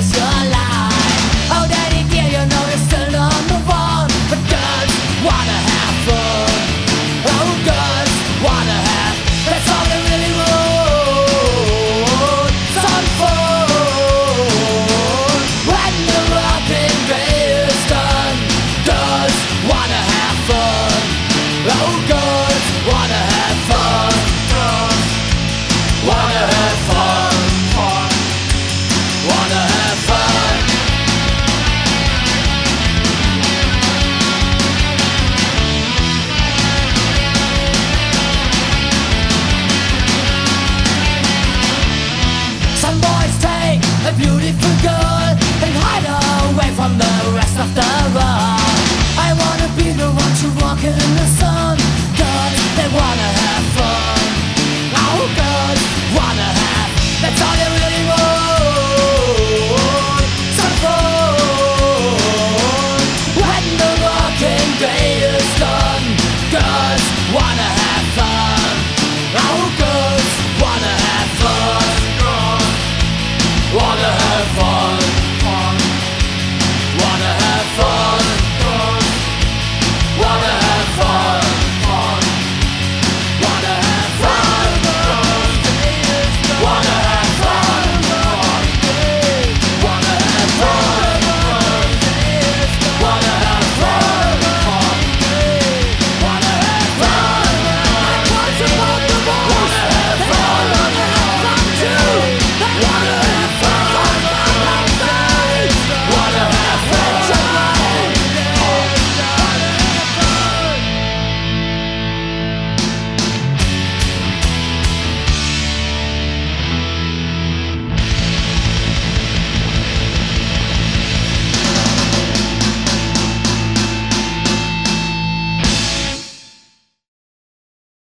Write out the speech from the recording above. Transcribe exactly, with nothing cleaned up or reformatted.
waste your life. Oh, daddy dear, you know you're still number one, but girls wanna have fun. Oh, girls wanna have, that's all they really want. Some fun. When the rockin' day is done, girls wanna have fun. Oh, girls wanna have fun. Girls wanna have fun. Fun. Wanna have fun. Some boys take a beautiful girl and hide her away from the rest of the world. I wanna be the one to walk in the sun. Girls, they wanna have fun. Oh, girls wanna have, that's all they really want. Some fun. When the walking day is done, girls wanna have